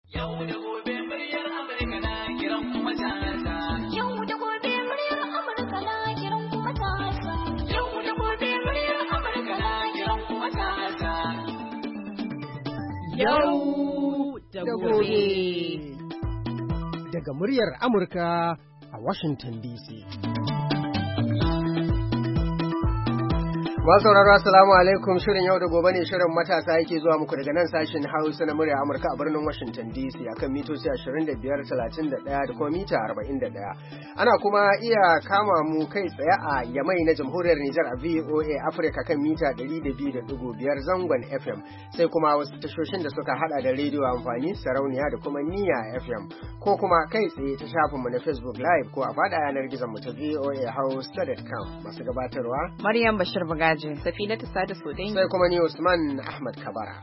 Yau da gobe muryar Amurka na kiran kuma matasa. Yau da gobe muryar Amurka na kiran kuma matasa. Yau da gobe muryar Amurka na kiran kuma matasa. Yau da gobe. Daga muryar Amurka a Washington DC. Masauraro assalamu alaikum, shirin yau da gobe ne, shirin matasa yake zuwa muku daga nan sashen Hausa na murya Amurka a birnin Washington DC akan mitoci 25, 31 da kuma mita 41. Ana kuma iya kama mu kai tsaye a Yamai na Jamhuriyar Nijar a VOA Africa kan mita 102.5 zangon FM, sai kuma wasu tashoshin da suka hada da rediyo amfani, sarauniya da kuma Niyya FM, ko kuma kai tsaye ta shafinmu na Facebook Live ko a fada yanar gizon mu ta voahausa.com. Masu gabatarwa Maryam Bashir Bagaji, Safina ta Sada Sodangi, sai kuma ni Usman Ahmad Kabara.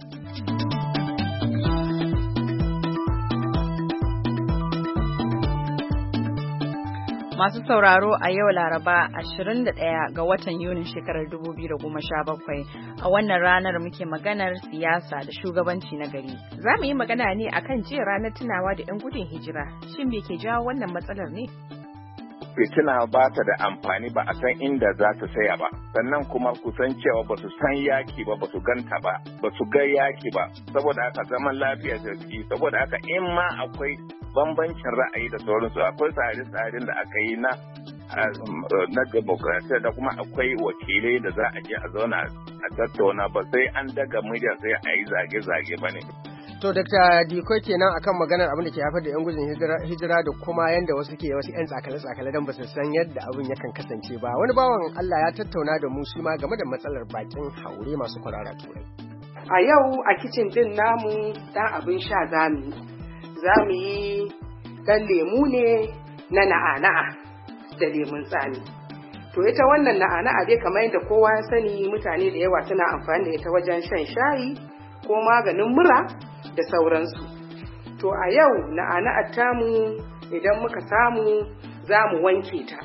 Masu sauraro, a yau Laraba 21 ga watan Yunin shekarar 2017, a wannan ranar muke maganar siyasa da shugabanci na gari. Za mu yi magana ne akan jiya ranar tunawa da 'yan gudun hijira. Shin me ke jawo wannan matsalar ne? Fitina ba ta da amfani, ba a san inda za ta saya ba, sannan kuma kusan cewa ba su san yaki ba, ba su ganta ba, ba su ga yaki ba, saboda haka zaman lafiya da ciki, saboda haka in ma akwai bambancin ra'ayi da sauransu, akwai tsare-tsaren da aka yi na demokrasiya da kuma akwai wakilai da za a je a zauna a tattauna, ba sai an daga murya sai a yi zage-zage ba ne. To, Dr. Diko kenan akan maganar abin da ke haifar da 'yan gudun hijira da kuma yadda wasu 'yan tsakale-tsakale don ba su san yadda abin yakan kasance ba. Wani bawan Allah ya tattauna da mu shi ma game da matsalar bakin haure masu kwarara turai. A yau a kicin din namu dan abin sha za mu yi dan lemu ne na na'ana'a da lemun tsami. To ita wannan na'ana'a dai kamar yadda kowa ya sani, mutane da yawa suna amfani da ita wajen shan shayi ko maganin mura da sauransu. To a yau na'ana'ar tamu idan muka samu za mu wanke ta.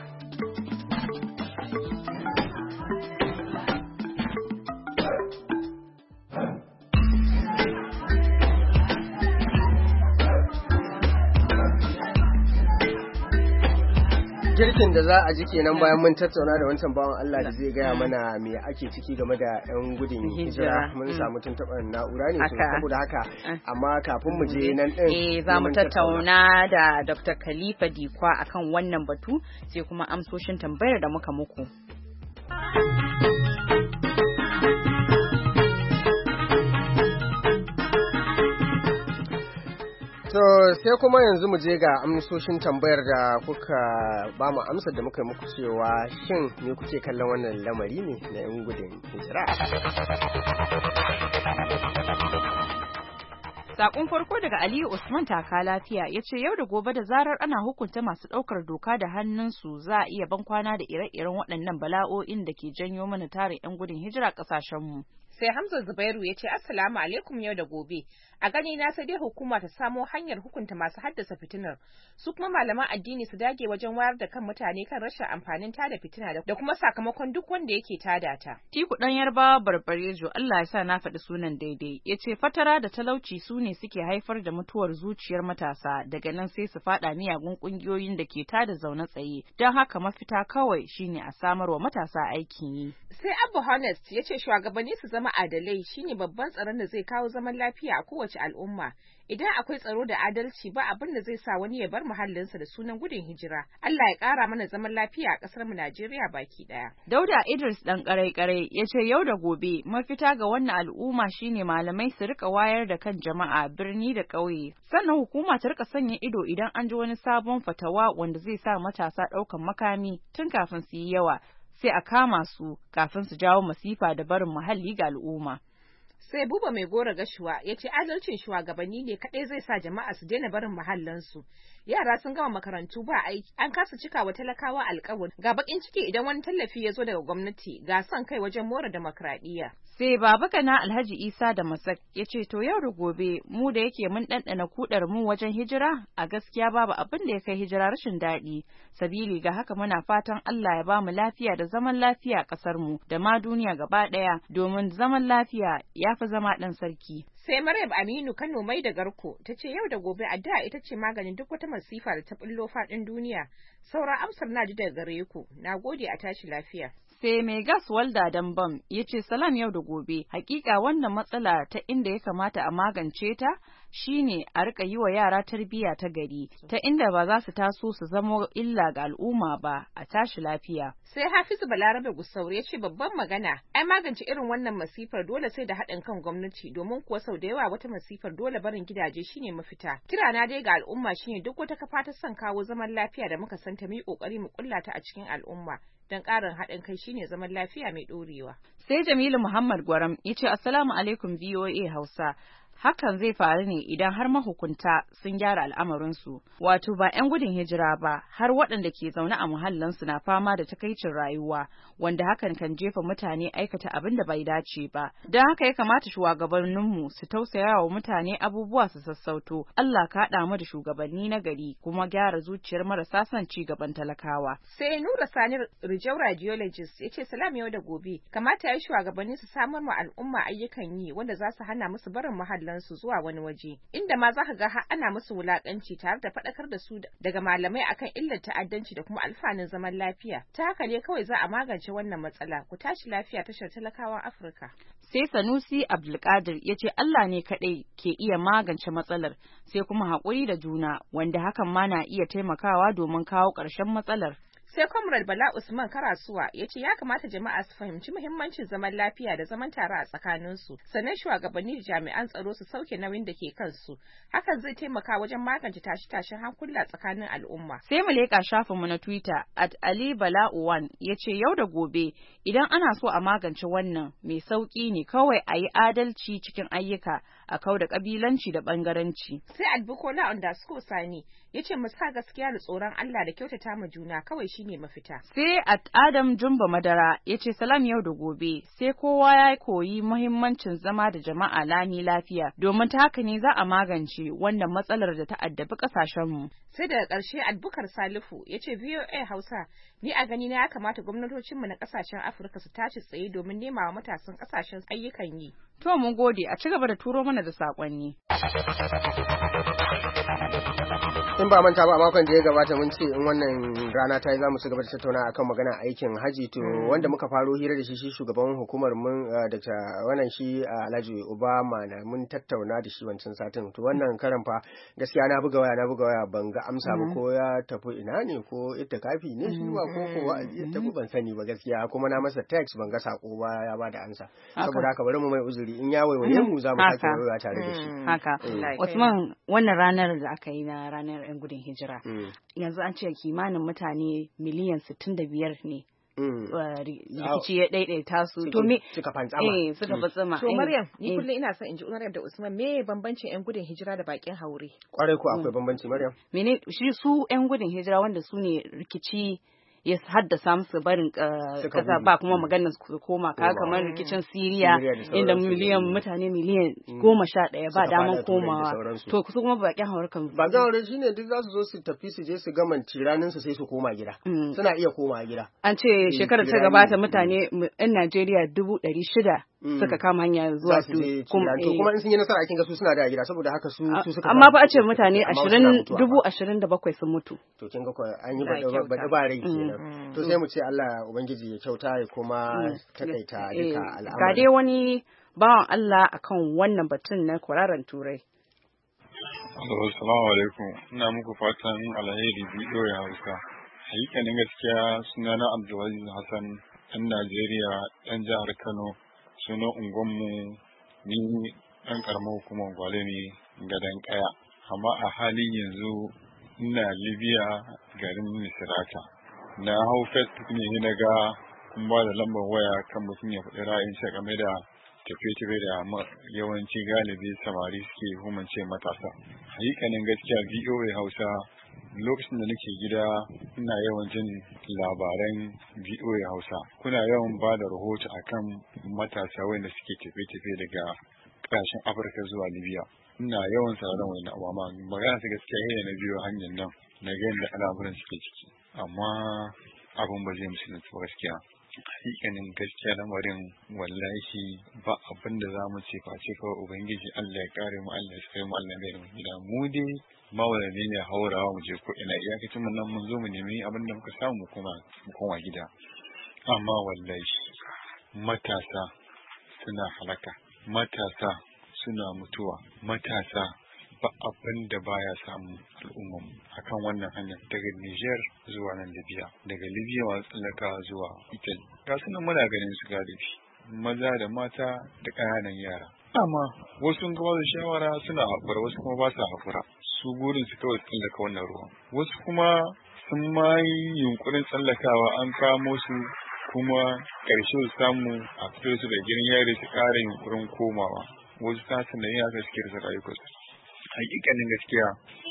Girkin da za a ji kenan bayan mun tattauna da wancan bawan Allah da zai gaya mana me ake ciki game da 'yan gudun hijira. Mun samu tuntuɓar na'ura ne, saboda haka amma kafin mu je nan ɗin za mu tattauna da Dr. Khalifa Dikwa akan wannan batu, sai kuma amsoshin tambayar da muka muku. To sai kuma yanzu mu je ga amsoshin tambayar da kuka ba mu amsar da muka yi muku cewa shin me kuke kallon wannan lamari ne na 'yan gudun hijira. Sakon farko daga Aliyu Usman Taka Lafiya ya ce yau da gobe da zarar ana hukunta masu ɗaukar doka da hannunsu za a iya bankwana da ire-iren waɗannan bala'o'in da ke janyo mana tarin 'yan gudun hijira ƙasashenmu. Sai Hamza Zubairu ya ce Assalamu alaikum yau da gobe. A gani na sai dai hukuma ta samo hanyar hukunta masu haddasa fitinar. Su kuma malaman addini su dage wajen wayar da kan mutane kan rashin amfanin tada fitina da kuma sakamakon duk wanda yake tada ta. Tiku ɗan Yarbawa Barbarejo, Allah ya sa na faɗi sunan daidai, ya ce fatara da talauci su ne suke haifar da mutuwar zuciyar matasa, daga nan sai su faɗa miyagun ƙungiyoyin da ke tada zaune tsaye. Don haka mafita kawai shine a samar wa matasa aikin yi. Sai Abu Honest ya ce shugabanni su zama adalai shine babban tsaron da zai kawo zaman lafiya a kowace al'umma. Idan akwai tsaro da adalci ba abin da zai sa wani ya bar muhallinsa da sunan gudun hijira. Allah ya ƙara mana zaman lafiya a ƙasar mu Najeriya baki ɗaya. Dauda Idris ɗan ƙarai-ƙarai ya ce yau da gobe mafita ga wannan al'umma shine malamai su rika wayar da kan jama'a birni da ƙauye. Sannan hukuma ta rika sanya ido idan an ji wani sabon fatawa wanda zai sa matasa ɗaukan makami tun kafin su yi yawa, sai a kama su kafin su jawo masifa da barin muhalli ga al'umma. Sai Buba Mai Gora Gashuwa ya ce adalcin shugabanni ne kaɗai zai sa jama'a su daina barin mahallansu. Yara sun gama makarantu ba aiki, an kasa cika wa talakawa alƙawari. Ga bakin ciki idan wani tallafi ya zo daga gwamnati, ga son kai wajen more demokradiyya. Sai Baba Gana Alhaji Isa da Masak ya ce to yau da gobe mu da yake mun ɗanɗana kudar mu wajen hijira a gaskiya babu abin da ya kai hijira rashin daɗi. Sabili ga haka muna fatan Allah ya ba mu lafiya da zaman lafiya a ƙasar mu da ma duniya gaba ɗaya domin zaman lafiya ya fi zama ɗan sarki. Sai Maryam Aminu Kano mai da garko ta ce yau da gobe addu'a ita ce maganin duk wata masifa da ta bullo faɗin duniya. Sauran amsar na ji daga gare ku. Nagode a tashi lafiya. Sai mai gas walda dambam ya ce salam yau da gobe hakika wannan matsala ta inda ya kamata a magance ta shine a rika yi wa yara tarbiyya ta gari ta inda ba za su taso su zama illa ga al'umma ba a tashi lafiya. Sai Hafizu Balarabe Gusau ya ce babban magana ai magance irin wannan masifar dole sai da haɗin kan gwamnati domin kuwa sau da yawa wata masifar dole barin gidaje shine mafita. Kirana dai ga al'umma shine duk wata kafa ta son kawo zaman lafiya da muka santa mu yi kokari mu kulla ta a cikin al'umma. Don ƙarin haɗin kai shine zaman lafiya mai ɗorewa. Sai Jamilu Muhammad Gwaram ya ce Assalamu alaikum VOA Hausa. Hakan zai faru ne idan har mahukunta sun gyara al'amarinsu, wato ba 'yan gudun hijira ba, har waɗanda ke zaune a muhallansu na fama da takaicin rayuwa, wanda hakan kan jefa mutane aikata abin da bai dace ba. Don haka ya kamata shugabanninmu su tausaya wa mutane abubuwa su sassauto. Allah ka haɗa mu da shugabanni na gari kuma gyara zuciyar marasa son ci gaban talakawa. Sai Nura Sani Rijau Radiologist ya ce salam yau da gobe, kamata ya yi shugabanni su samar ma al'umma ayyukan yi wanda za su hana musu barin muhallansu zuwa wani waje inda ma zaka ga har ana musu wulakanci tare da faɗakar da su daga malamai akan illar ta'addanci da kuma alfanun zaman lafiya. Ta haka ne kawai za a magance wannan matsala. Ku tashi lafiya tashar talakawan Afirka. Sai Sanusi Abdulkadir ya ce Allah ne kaɗai ke iya magance matsalar sai kuma haƙuri da juna wanda hakan ma na iya taimakawa domin kawo ƙarshen matsalar. Sai Comrade Bala Usman Karasuwa ya ce ya kamata jama'a su fahimci muhimmancin zaman lafiya da zaman tare a tsakaninsu, sannan shugabanni da jami'an tsaro su sauke nauyin da ke kansu. Hakan zai taimaka wajen magance tashe-tashen hankula tsakanin al'umma. Sai mu leƙa shafinmu na Twitter @AliBala'u1 ya ce yau da gobe idan ana so a magance wannan mai sauƙi ne kawai a yi adalci cikin ayyuka a kau da ƙabilanci da ɓangaranci. Sai Adbukola_Sani ya ce mu sa gaskiya da tsoron Allah da kyautata ma juna kawai shine mafita. Sai Adam Jumba Madara ya ce salam yau da gobe sai kowa ya koyi muhimmancin zama da jama'a lami lafiya domin ta haka ne za a magance wannan matsalar da ta addabi ƙasashenmu. Sai daga ƙarshe Albukar Salifu ya ce VOA Hausa ni a gani na ya kamata gwamnatocinmu na ƙasashen Afirka su tashi tsaye domin nema wa matasan ƙasashen ayyukan yi. To mun gode a ci gaba da turo mana da saƙonni. In ba manta ba a makon da ya gabata mun ce in wannan rana ta yi za mu ci gaba da tattauna akan magana aikin haji to wanda muka faro hira da shi shugaban hukumar mun Dr. wannan shi Alhaji Obama na mun tattauna da shi wancan satin to wannan karan fa gaskiya na buga waya ban ga amsa ba ko ya tafi ina ne ko ita kafi ne shi ba ko wa'azi ya tafi ban sani ba gaskiya kuma na masa text ban ga sako ba ya bada amsa saboda haka bari mu mai uzuri in ya waiwaye mu za mu sake waiwaya tare da shi haka Usman wannan ranar da aka yi na ranar 'yan gudun hijira yanzu an ce kimanin mutane miliyan 65 ne rikici ya daidaita su to me suka fantsama suka fantsama to Maryam ni kullum ina son in ji Maryam da Usman me bambancin 'yan gudun hijira da bakin haure kwarai ko akwai bambanci Maryam mene shi su 'yan gudun hijira wanda su ne rikici ya haddasa musu barin kasa ba kuma maganar su koma ka kamar rikicin Siriya inda mutane miliyan 11 ba daman komawa to su kuma bakin haure kan ba ga haure shine duk za su zo su tafi su je su gaman tiranin su sai su koma gida suna iya koma gida an ce shekarar ta gabata mutane 'yan Najeriya 600 suka kama hanya zuwa su kuma in sun yi nasara a kin ga su suna da gida saboda haka su suka amma ba a ce mutane 27,000 sun mutu to kin ga ko an yi bada ba rai kenan to sai mu ce Allah ubangiji ya kyauta ya kuma takaita duka al'amari ga dai wani bawan Allah akan wannan batun na kwararan turai. Assalamu alaikum, ina muku fatan alheri bidiyo ya Hausa. Hakikanin gaskiya sunana Abdulaziz Hassan ɗan Najeriya ɗan jihar Kano sunan unguwanmu ni ɗan ƙaramar hukumar Gwale ne gadon ƙaya. Amma a halin yanzu ina Libya garin Misrata. Na hau Facebook ne na ga kun ba da lambar waya kan mutum ya faɗi ra'ayinsa game da tafiye-tafiye da yawanci galibi samari suke humance matasa. Hakikanin gaskiya VOA Hausa lokacin da nake gida ina yawan jin labaran VOA Hausa. Kuna yawan ba da rahoto akan matasa wanda suke tafiye-tafiye daga ƙasashen Afirka zuwa Libya. Ina yawan sauraron wani abu amma magana ta gaskiya ne na biyo hanyar nan na ga yadda al'amuran suke ciki. Amma abun ba zai musulunci ba gaskiya. Hakikanin gaskiya lamarin wallahi ba abin da za mu ce face kawai Ubangiji Allah ya kare mu, Allah ya tsare mu, Allah ya mu gida. Mu dai mawalani ne haurawa mu je ko ina iyakacin mun nan mun zo mu nemi abin da muka samu mu koma gida. Amma wallahi matasa suna halaka, matasa suna mutuwa, matasa ba abin da baya samu al'ummar akan wannan hanyar daga Niger zuwa nan Libya, daga Libya wa tsallaka zuwa Italy. Ga sunan muna ganin su galibi maza da mata da ƙananan yara. Amma wasu ga wasu shawara suna haƙura, wasu kuma ba su haƙura. Su burin su kawai tsallaka wannan ruwan. Wasu kuma sun ma yi yunkurin tsallakawa an kamo su kuma ƙarshe su samu a fito su da gidan yari su ƙara yunkurin komawa. Wasu ta sanayi haka suke rasa rayukansu. Hakikanin gaskiya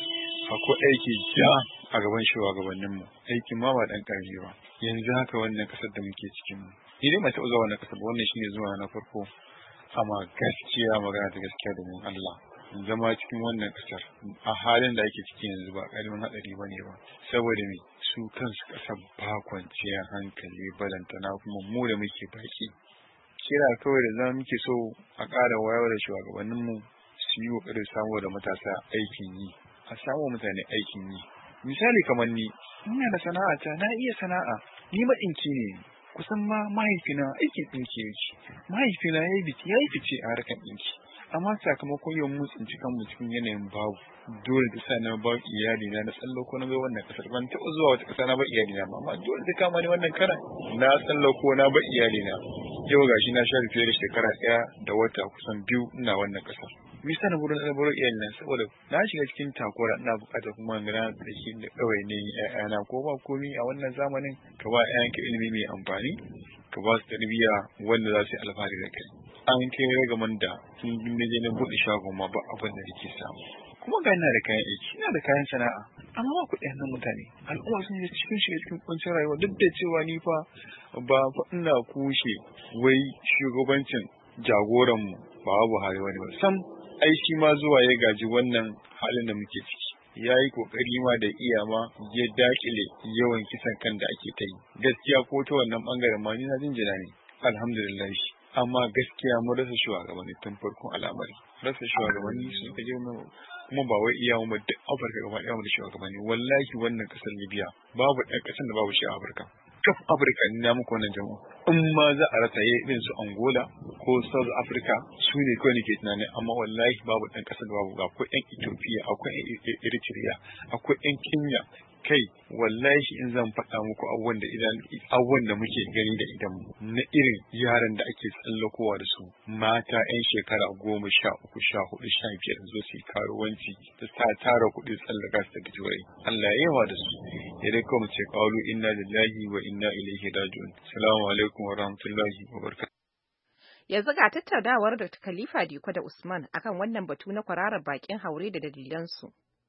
akwai aiki ja a gaban shugabanninmu, aikin ma ba dan ƙarfi ba. Yanzu haka wannan ƙasar da muke cikin mu ni dai taɓa zuwa wannan ƙasar ba, wannan shine zuwa na farko. Amma gaskiya magana ta gaskiya domin Allah, zama cikin wannan ƙasar a halin da ake ciki yanzu ba ƙaramin haɗari bane ba. Saboda me su kansu ƙasar ba kwanciyar hankali balantana kuma mu da muke baki. Kira kawai da za muke so a ƙara wayar da shugabanninmu su yi ƙoƙarin samu da matasa aikin yi, a samu mutane aikin yi. Misali kamar ni, ina da sana'a ta, na iya sana'a, ni maɗinki ne, kusan ma mahaifina aikin ɗinki yake. Mahaifina ya yi fice a harkar ɗinki, amma sakamakon yau mun tsinci kanmu cikin yanayin babu. Dole da sa na ba iyalina na tsallako na bai wannan ƙasar, ban taɓa zuwa wata ƙasa na ba iyalina ba, amma dole da kama ni wannan karan na tsallako na ba iyalina. Yau gashi na share fiye da shekara 1 da wata kusan 2 ina wannan ƙasar. Bisa na burin alburar iyalina saboda na shiga cikin takura, ina buƙatar kuma gana da shi da kawai ne ƴaƴana ko ba komi a wannan zamanin ka ba ƴaƴanka ilimi mai amfani, ka ba su tarbiyya wanda za su yi alfahari da kai. An kai ragaman da tun je na buɗe shagon ma ba abin da nake samu. Kuma ga ina da kayan aiki, ina da kayan sana'a, amma ba kuɗi hannun mutane. Al'umma sun je shiga cikin kuncin rayuwa duk da cewa ni fa ba ina kushe wai shugabancin jagoranmu ba Buhari wani ba. Sam ai shi ma zuwa ya gaji wannan halin da muke ciki. Ya yi kokari ma da iya ma ya dakile yawan kisan kan da ake ta yi. Gaskiya ko ta wannan bangaren ma ni na jinjina ne. Alhamdulillah. Amma gaskiya mun rasa shugabanni tun farkon al'amari. Rasa shugabanni sun kaje mu kuma ba wai iya mu duk Afirka gaba ɗaya mu da shugabanni. Wallahi wannan kasar Libya babu ɗan ƙasar da babu shi a Afirka. Kaf Afirka ni na muku wannan jama'a. In ma za a rasa irin su Angola ko South Africa su ne kawai nake tunani, amma wallahi babu ɗan ƙasar da babu. Akwai ƴan Ethiopia, akwai ƴan Eritrea, akwai ƴan Kenya. Kai wallahi in zan faɗa muku abubuwan da muke gani da idan na irin yaran da ake tsallakowa da su, mata 'yan shekara 10, 13, 14, 15 zo su yi karuwanci ta tara kuɗi tsallaka su daga turai. Allah ya yawa da su. Ya dai kawai ce qalu inna lillahi wa inna ilaihi raji'un. Assalamu alaikum wa rahmatullahi wa barakatuh. Yanzu ga tattaunawar da Khalifa Diko da Usman akan wannan batu na kwararar bakin haure da dalilansu.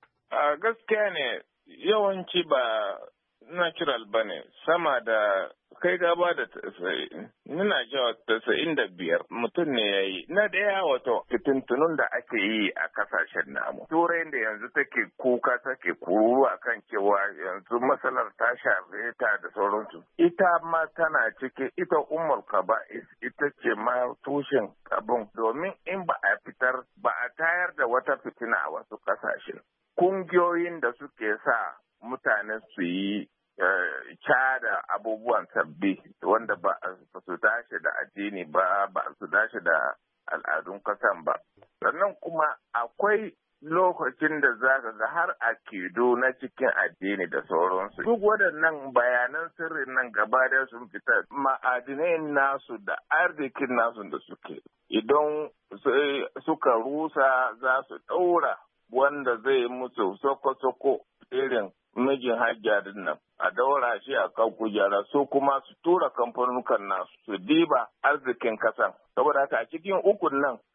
A gaskiya ne yawanci ba natural ba ne, sama da kai gaba da nuna cewa 95 mutum ne ya yi. Na daya wato fitintunun da ake yi a kasashen namu. Turai da yanzu take kuka take kururu akan cewa yanzu matsalar ta shafe ta da sauransu. Ita ma tana cike, ita ummul kaba'is ita ce ma tushen abin, domin in ba a fitar ba a tayar da wata fitina a wasu kasashen. Kungiyoyin da suke sa mutane su yi da abubuwan sabbi wanda ba su dace da addini ba su dace da al'adun kasan ba. Sannan kuma akwai lokacin da za ka ga har akidu na cikin addini da sauransu. Duk waɗannan bayanan sirrin nan gaba da sun fita, ma'adinai nasu da arzikin nasu da suke. Idan suka rusa za su ɗaura wanda zai musu soko-soko irin mijin hajjarin nan a daura shi a kan kujera, su kuma su tura kamfanukan nasu su diba arzikin kasan. Saboda haka a cikin ukun nan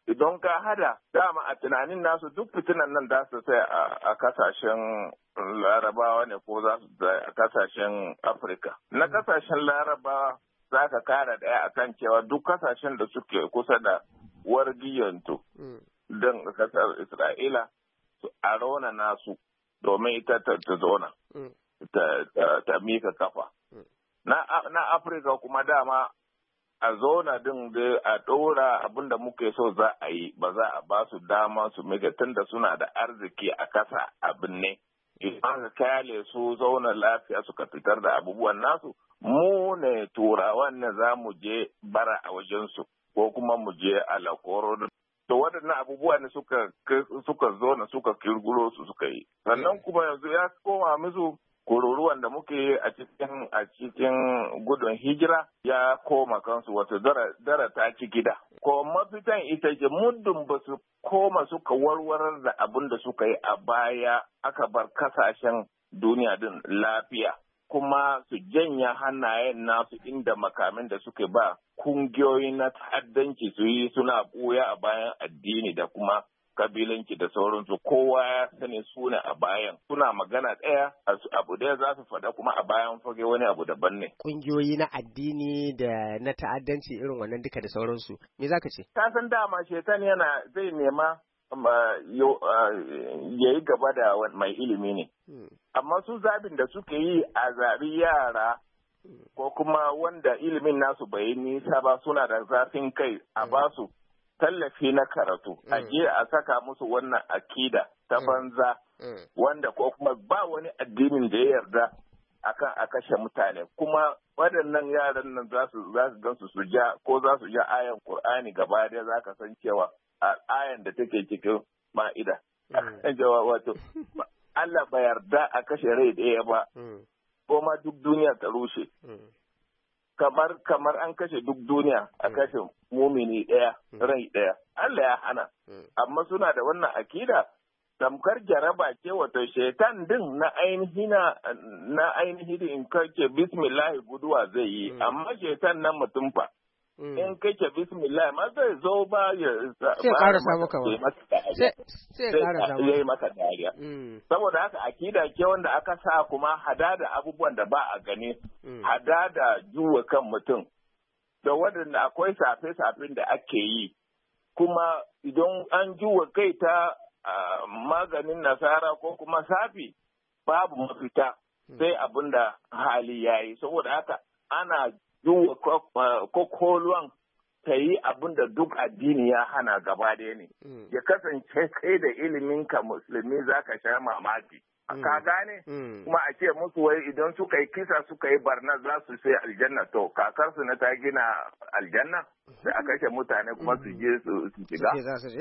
idan ka hada dama a tunanin nasu duk fitinan nan za su sai a kasashen larabawa ne ko za su a kasashen Afirka. Na kasashen larabawa za ka kara daya akan cewa duk kasashen da suke kusa da wargiyanto don kasar Isra'ila su arona nasu domin ita ta zona ta mika kafa. Na Afirka kuma dama a zona din da a ɗora abin da muke so za a yi ba za a ba su dama su mika tunda suna da arziki a kasa abin ne. Idan ka kyale su zauna lafiya suka fitar da abubuwan nasu, mu ne turawan ne za mu je bara a wajensu ko kuma mu je alakoro. To waɗannan abubuwa ne suka zo na suka kirguro su suka yi. Sannan kuma yanzu ya koma musu kururuwan da muke a cikin gudun hijira ya koma kansu wato dara ta ci gida. Ko mafitan ita ce muddin ba su koma suka warwarar da abin da suka yi a baya aka bar kasashen duniya din lafiya. Kuma su janya hannayen nasu inda makamin da suke ba kungiyoyi na ta'addanci su yi suna ɓuya a bayan addini da kuma kabilanci da sauransu kowa ya sani su ne a bayan suna magana ɗaya abu ɗaya za su faɗa kuma a bayan fage wani abu daban ne. Kungiyoyi na addini da na ta'addanci irin wannan duka da sauransu me za ka ce? Ka san dama shetan yana zai nema ya yi gaba da mai ilimi ne. Amma su zabin da suke yi a zabi yara ko kuma wanda ilimin nasu bai yi nisa ba suna da zafin kai a basu tallafi na karatu a je a saka musu wannan akida ta banza wanda ko kuma ba wani addinin da ya yarda akan a kashe mutane kuma waɗannan yaran nan za su gansu su ja ko za su ja ayan Qur'ani gaba ɗaya za ka san cewa ayan da take cikin ma'ida. Wato, Allah bai yarda a kashe rai ɗaya ba, ko ma duk duniya ta rushe. Kamar an kashe duk duniya a kashe mumini ɗaya, rai ɗaya. Allah ya hana. Amma suna da wannan akida, tamkar jaraba ce wato shaitan din na ainihi in kake bismillah guduwa zai yi, amma shaitan nan mutum fa. In kake bismillah ma zai zo ba ya sai karasa maka ba sai ya yi maka dariya. Saboda haka akida ce wanda aka sa kuma hada da abubuwan da ba a gani, hada da juwa kan mutum, da waɗanda akwai safe-safen da ake yi, kuma idan an juwa kai ta maganin nasara ko kuma safi babu mafita sai abin da hali ya yi. Saboda haka ana duwa kokoluwan ta yi abin da duk addini ya hana gaba ɗaya ne. Ya kasance kai da iliminka musulmi za ka sha mamaki. Ka gane? Kuma a ce musu wai idan suka yi kisa suka yi barna za su sai aljanna to kakarsu na ta gina aljanna da aka kashe mutane kuma su je su shiga.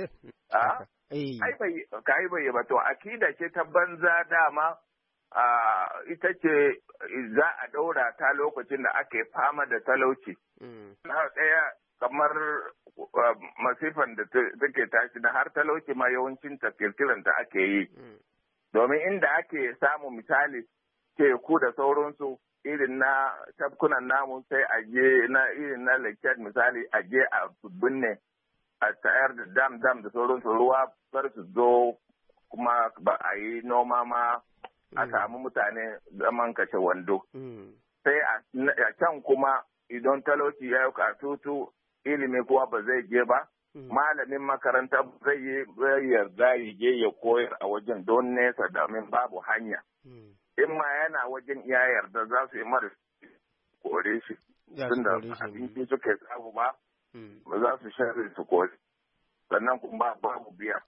Ai bai ba to akida ce ta banza dama. Ita ce za a ɗaura ta lokacin da ake fama da talauci. Na ɗaya kamar masifan da take tashi na har talauci ma yawancin kirkiran ta ake yi. Domin inda ake samu misali teku da sauransu irin na tafkunan namu sai a je na irin na lake misali a je a binne a tayar da dam da sauransu ruwa bar su zo kuma ba a yi noma ma a samu mutane zaman kashe wando. Sai a can kuma idan talauci ya yi katutu ilimi kuwa ba zai je ba, malamin makaranta zai yi yarda ya je ya koyar a wajen don nesa domin babu hanya. In ma yana wajen ya yarda za su yi mara kore shi. Tunda abinci suke samu ba za su share su kore. Sannan kuma babu biya.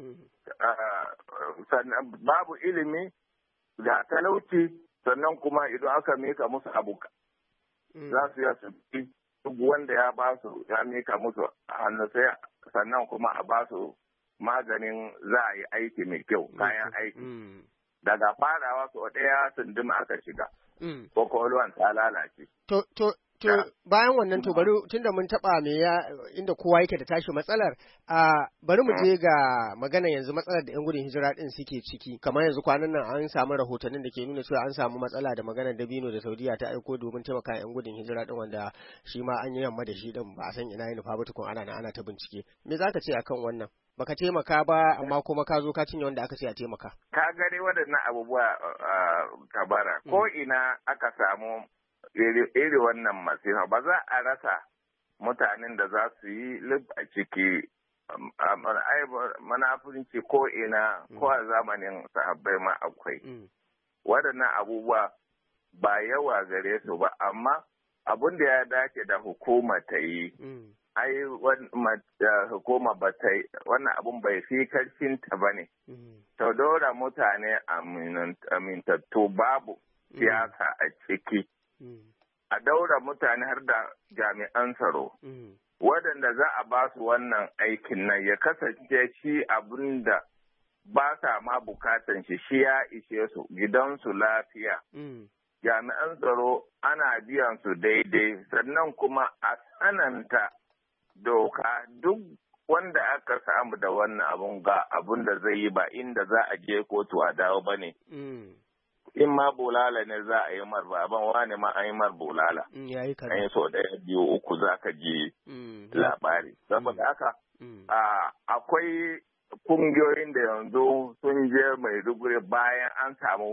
Sannan babu ilimi ga talauci sannan kuma idan aka mika musu abu za su yi duk wanda ya ba su ya mika musu hannu sai sannan kuma a ba su maganin za a yi aiki mai kyau kayan aiki daga farawa sau ɗaya sunduma aka shiga kwakwalwan ta lalace. To To bayan wannan to bari tunda mun taba inda kowa yake da tashi matsalar bari mu je ga magana yanzu matsalar da 'yan gudun hijira din suke ciki kamar yanzu kwanan nan an samu rahotannin da ke nuna cewa an samu matsala da maganar dabino da Saudiya ta aiko domin taimaka 'yan gudun hijira din wanda shi ma an yi yamma da shi din ba a san ina yin fa ba tukun ana ta bincike me zaka ce akan wannan baka taimaka ba amma kuma ka zo ka cinye wanda aka ce a taimaka ka gani waɗannan abubuwa kabara ko ina aka samu iri wannan masifa ba za a rasa mutanen da za su yi lub a ciki manafunci ko ina ko a zamanin sahabbai ma akwai waɗannan abubuwa ba yawa gare su ba amma abin da ya dace da hukuma ta yi hukuma ba ta yi wannan abun bai fi karfinta ba ne ta dora mutane amintattu babu siyasa a ciki a daura mutane har da jami'an tsaro waɗanda za a ba su wannan aikin nan ya kasance shi abin da ba sa ma bukatan shi ya ishe su gidansu lafiya jami'an tsaro ana biyan su daidai sannan kuma a tsananta doka duk wanda aka samu da wannan abun ga abun da zai yi ba inda za a je kotu a dawo ba ne. In ma bulala ne za a yi mar baban wani ma an yi mar bulala. An yi so ɗaya biyu uku za ka je labari. Saboda haka akwai kungiyoyin da yanzu sun je Maiduguri bayan an samu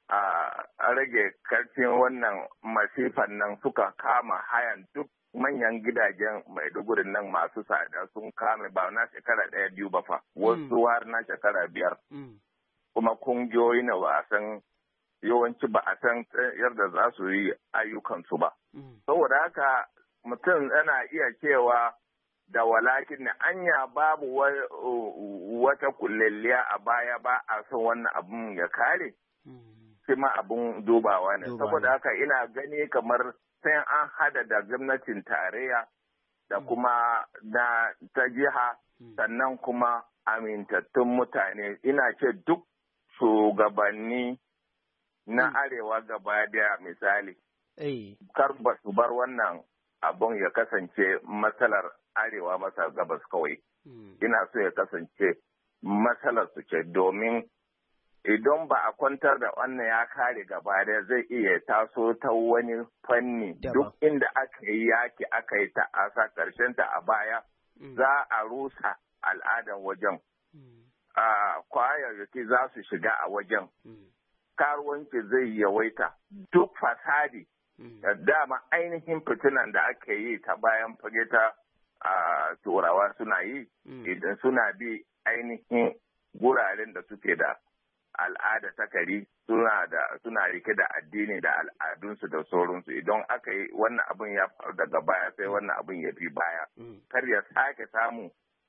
a rage karfin wannan masifan nan suka kama hayan duk manyan gidajen Maiduguri nan masu tsada sun kame ba na shekara ɗaya biyu ba fa wasu har na shekara 5 kuma kungiyoyi na wasan yawanci ba a san yadda za su yi ayyukansu ba saboda haka mutum yana iya cewa da walakin ne anya babu wata kullalliya a baya ba a son wannan abun ya kare shi ma abun dubawa ne saboda haka ina gani kamar sai an hada da gwamnatin tarayya da kuma na ta jiha sannan kuma amintattun mutane ina ce duk shugabanni na arewa gaba daya misali kar ba su bar wannan abun ya kasance matsalar arewa masa gabas kawai ina so ya kasance matsalar su ce domin idan ba a kwantar da wannan ya kare gaba da zai iya taso ta wani fanni duk inda aka yi yaki aka yi ta'asa ta a baya za a rusa al'adan wajen kwayayyaki za su shiga a wajen karuwanci zai yawaita duk fasadi dama ainihin fitinan da aka yi ta bayan fage ta turawa suna yi idan suna bi ainihin guraren da suke da al'ada ta kari suna rike da addini da al'adunsu da sauransu idan aka yi wannan abin ya faru daga baya sai wannan abin ya fi baya kar ya sake samu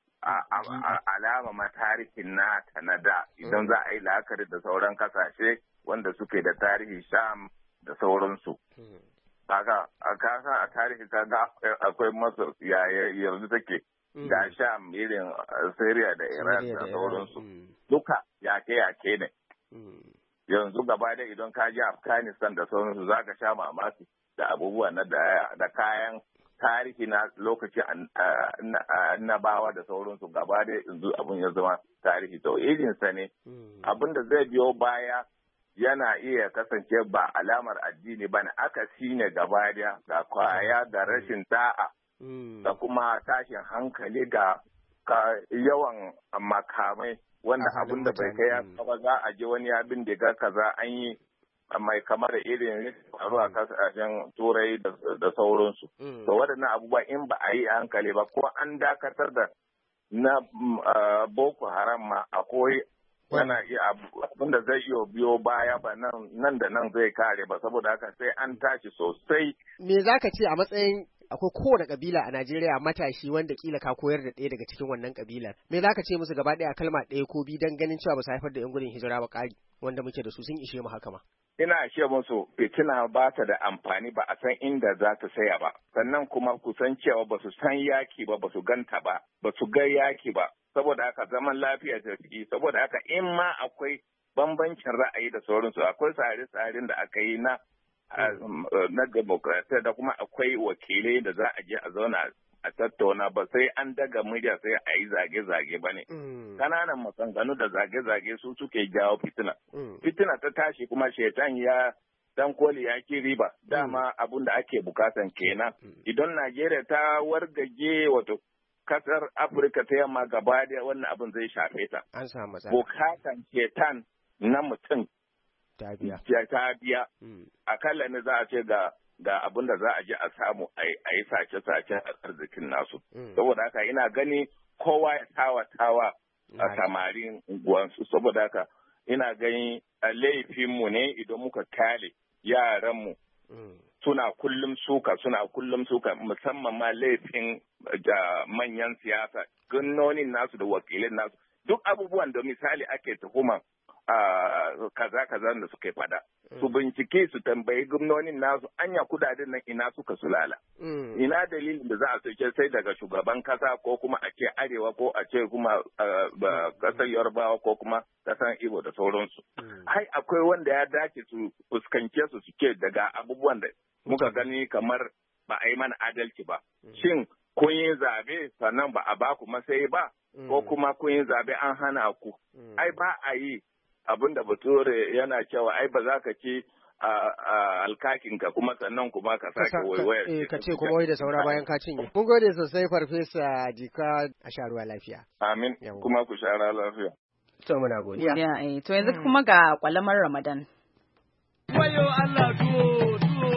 alama matarihin nata na da idan za a yi la'akari da sauran kasashe wanda suke da tarihi sham da sauransu kaga a tarihi kaga akwai masar yanzu take da sham irin Syria da Iran da sauransu duka yake ne yanzu gaba da idan ka ji Afghanistan da sauransu za ka sha mamaki da abubuwa na da kayan tarihi na lokacin annabawa da sauransu gaba da yanzu abun ya zama tarihi to irinsa ne abin da zai biyo baya yana iya kasance ba alamar addini ba ne akasi ne gaba da ga kwaya da rashin da'a da kuma tashin hankali ga yawan makamai wanda abin da bai kai ya ba za a je wani abin da ga kaza an yi mai kamar irin faru a kasashen turai da sauransu. To waɗannan abubuwa in ba a yi hankali ba ko an dakatar da na Boko Haram ma akwai yana iya abin da zai iya biyo baya ba nan da nan zai kare ba saboda haka sai an tashi sosai. Me za ka ce a matsayin akwai kowane kabila a Najeriya matashi wanda kila ka koyar da ɗaya daga cikin wannan kabilar. Me za ka ce musu gaba ɗaya kalma ɗaya ko biyu don ganin cewa ba su haifar da 'yan gudun hijira ba ƙari wanda muke da su sun ishe mu haka ma. Ina ce musu fitina ba ta da amfani ba a san inda za ta saya ba. Sannan kuma ku san cewa ba su san yaki ba su ganta ba su ga yaki ba. Saboda haka zaman lafiya ta ciki saboda haka in ma akwai bambancin ra'ayi da sauransu akwai tsare-tsaren da aka yi na na demokrasiya da kuma akwai wakilai da za a je a zauna a tattauna ba sai an daga murya sai a yi zage-zage ba ne. Kananan maganganu da zage-zage su suke jawo fitina. Fitina ta tashi kuma shetan ya dan koli ya ki riba. Dama abun da ake bukatan kenan. Idan Najeriya ta wargaje wato kasar Afirka ta yamma gaba da wannan abin zai shafe ta. An samu matsala. Bukatan shetan na mutum ta biya. Akalla ne za a ce ga abin da za a je a samu a yi sace-sace a arzikin nasu. Saboda haka ina gani kowa ya tawa a samarin unguwansu. Saboda haka ina gani laifinmu ne idan muka kale yaranmu suna kullum suka musamman ma laifin da manyan siyasa gannonin nasu da wakilin nasu duk abubuwan da misali ake tuhuman kaza da suke fada. Su bincike su tambayi gwamnonin nasu anya kudaden nan ina suka sulala. Ina dalilin da za a soke sai daga shugaban kasa ko kuma a ce arewa ko a ce kuma kasar Yarbawa ko kuma kasar Igbo da sauransu. Ai akwai wanda ya dace su fuskance su suke daga abubuwan da muka gani kamar ba a yi mana adalci ba. Shin kun yi zabe sannan ba a baku matsayi ba ko kuma kun yi zabe an hana ku. Ai ba a yi abin da bature yana cewa ai ba za ka ci alkakinka kuma sannan kuma ka sake waiwayar. Ka ce kuma wai da saura bayan ka cinye. Mun gode sosai Farfesa Dika a sha ruwa lafiya. Amin. Kuma ku sha ruwa lafiya. To muna godiya. To yanzu kuma ga kwalamar Ramadan. Wayo Allah tuwo.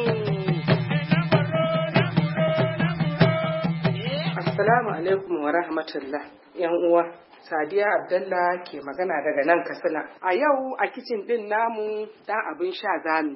Assalamu alaikum wa rahmatullah. Yan uwa. Sadiya Abdallah ke magana daga nan Katsina. A yau a kicin ɗin namu ɗan abin sha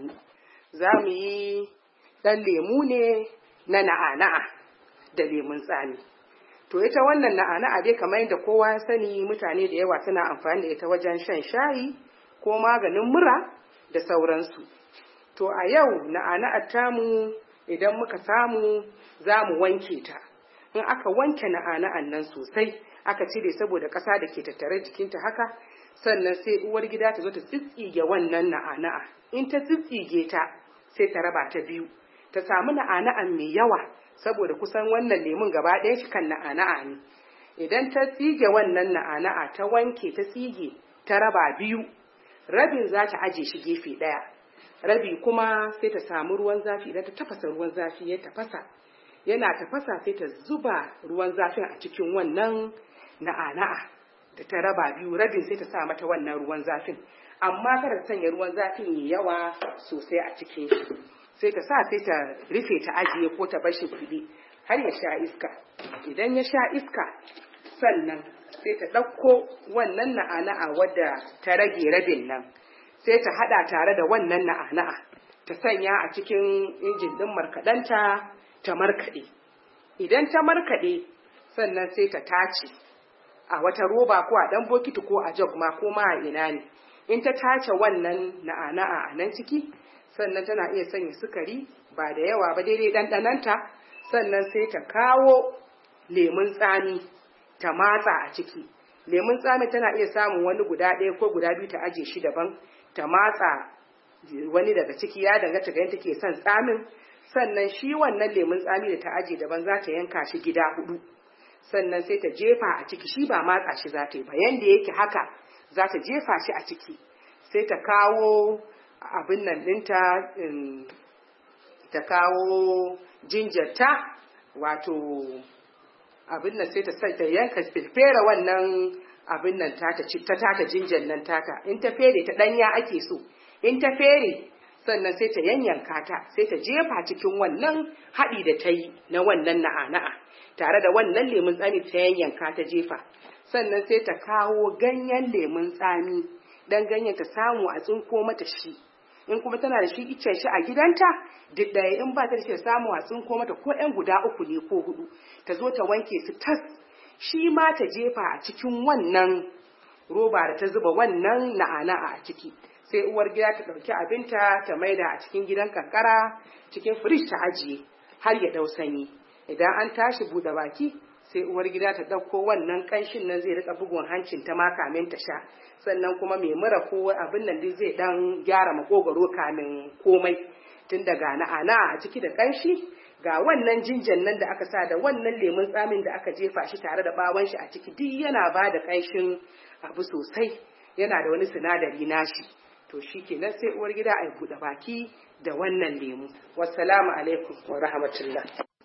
zamu yi ɗan lemu ne na na'ana'a da lemun tsami. To ita wannan na'ana'a dai kamar yadda kowa ya sani mutane da yawa suna amfani da ita wajen shan shayi ko maganin mura da sauransu. To a yau na'ana'ar tamu idan muka samu za mu wanke ta. In aka wanke na'ana'an nan sosai aka cire saboda ƙasa da ke tattare jikinta haka sannan sai uwar gida ta zo ta tsitsige wannan na'ana'a in ta tsitsige ta sai ta raba ta biyu ta samu na'ana'an mai yawa saboda kusan wannan lemun gaba ɗaya shi kan na'ana'a ne idan ta tsige wannan na'ana'a ta wanke ta tsige ta raba biyu rabin za ta aje shi gefe ɗaya rabi kuma sai ta samu ruwan zafi idan ta tafasa ruwan zafi ya tafasa yana tafasa sai ta zuba ruwan zafin a cikin wannan na'ana'a da ta raba biyu rabin sai ta sa mata wannan ruwan zafin amma kada ta sanya ruwan zafin yi yawa sosai a cikin shi sai ta sa sai ta rufe ta ajiye ko ta bar shi buɗe har ya sha iska idan ya sha iska sannan sai ta ɗauko wannan na'ana'a wadda ta rage rabin nan sai ta haɗa tare da wannan na'ana'a ta sanya a cikin injin ɗin markaɗanta ta markaɗe idan ta markaɗe sannan sai ta tace a wata roba ko a ɗan bokiti ko a jog ma ko ma a ina ne in ta tace wannan na'ana'a a nan ciki sannan tana iya sanya sukari ba da yawa ba daidai ɗanɗananta sannan sai ta kawo lemun tsami ta matsa a ciki lemun tsami tana iya samun wani guda ɗaya ko guda biyu ta aje shi daban ta matsa wani daga ciki ya danganta ga yadda take son tsamin sannan shi wannan lemun tsami da ta aje daban za ta yanka shi gida 4 sannan sai ta jefa a ciki shi ba matsa shi za ta yi ba yanda yake haka za ta jefa shi a ciki sai ta kawo abin nan ɗinta ta kawo jinjarta wato abin nan sai ta yanka fere wannan abin nan ta tata jinjar nan tata in ta fere ta ɗanya ake so in ta fere sannan sai ta yanyanka ta sai ta jefa cikin wannan haɗi da ta yi na wannan na'ana'a tare da wannan lemun tsami ta yanyanka ta jefa sannan sai ta kawo ganyen lemun tsami dan ganyen ta samu a tsinko mata shi in kuma tana da shi icen shi a gidanta duk ɗaya in ba ta da shi samu a tsinko mata ko ɗan guda 3 ne ko 4 ta zo ta wanke su tas shi ma ta jefa a cikin wannan roba da ta zuba wannan na'ana'a a ciki sai uwar gida ta ɗauki abinta ta maida a cikin gidan kankara cikin firij ta ajiye har ya ɗau sanyi idan an tashi buɗe baki sai uwar gida ta ɗauko wannan ƙanshin nan zai rika bugun hancin ta ma kamin ta sha sannan kuma mai mura ko abin nan duk zai ɗan gyara makogaro kamin komai tun daga na'ana a ciki da kanshi ga wannan jinjan nan da aka sa da wannan lemun tsamin da aka jefa shi tare da bawon shi a ciki duk yana ba da kanshin abu sosai, yana da wani sinadari nashi. To shi kenan sai uwar gida a buɗe baki da wannan lemu. Wassalamu alaikum wa rahmatullah.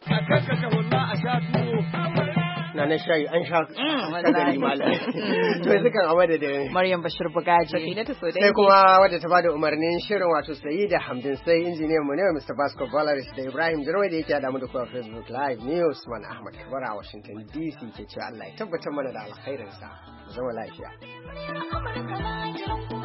Na shayi an sha gari malam. To yanzu kan a madadin Maryam Bashir Bugaji. Sai kuma wadda ta bada umarnin shirin wato Sayyida Hamdin, sai injiniyan mu ne Mr. Vasco Valaris da Ibrahim Jirwai da yake hada mu da ku a Facebook Live. Ni Usman Ahmad Kabara a Washington DC ke cewa Allah ya tabbatar mana da alkhairinsa. Mu zama lafiya.